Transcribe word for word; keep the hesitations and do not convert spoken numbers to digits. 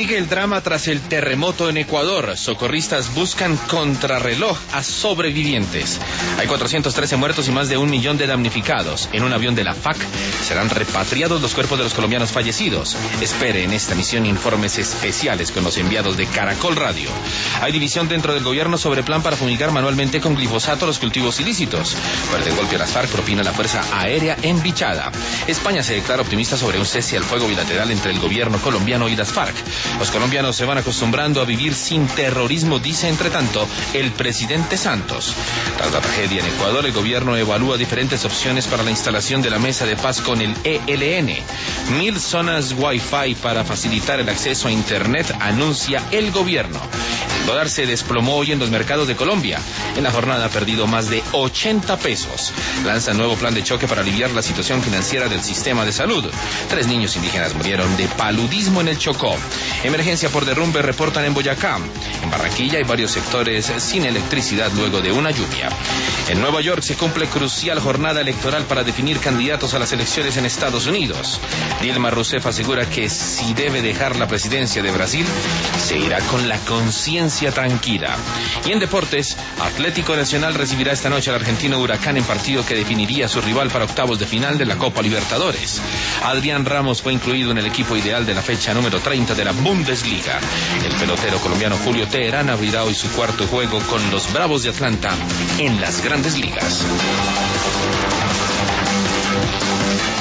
Sigue el drama tras el terremoto en Ecuador. Socorristas buscan contrarreloj a sobrevivientes. Hay cuatrocientos trece muertos y más de un millón de damnificados. En un avión de la F A C serán repatriados los cuerpos de los colombianos fallecidos. Espere en esta misión informes especiales con los enviados de Caracol Radio. Hay división dentro del gobierno sobre plan para fumigar manualmente con glifosato los cultivos ilícitos. Fuerte golpe a las FARC propina la Fuerza Aérea en Bichada. España se declara optimista sobre un cese al fuego bilateral entre el gobierno colombiano y las FARC. Los colombianos se van acostumbrando a vivir sin terrorismo, dice entre tanto el presidente Santos. Tras la tragedia en Ecuador, el gobierno evalúa diferentes opciones para la instalación de la mesa de paz con el E L N. Mil zonas Wi-Fi para facilitar el acceso a Internet, anuncia el gobierno. El dólar se desplomó hoy en los mercados de Colombia. En la jornada ha perdido más de ochenta pesos. Lanza nuevo plan de choque para aliviar la situación financiera del sistema de salud. Tres niños indígenas murieron de paludismo en el Chocó. Emergencia por derrumbe reportan en Boyacá. En Barranquilla hay varios sectores sin electricidad luego de una lluvia. En Nueva York se cumple crucial jornada electoral para definir candidatos a las elecciones en Estados Unidos. Dilma Rousseff asegura que si debe dejar la presidencia de Brasil, se irá con la conciencia tranquila. Y en deportes, Atlético Nacional recibirá esta noche al argentino Huracán en partido que definiría a su rival para octavos de final de la Copa Libertadores. Adrián Ramos fue incluido en el equipo ideal de la fecha número treinta de la Bundesliga. El pelotero colombiano Julio Teherán abrirá hoy su cuarto juego con los Bravos de Atlanta en las Grandes Ligas.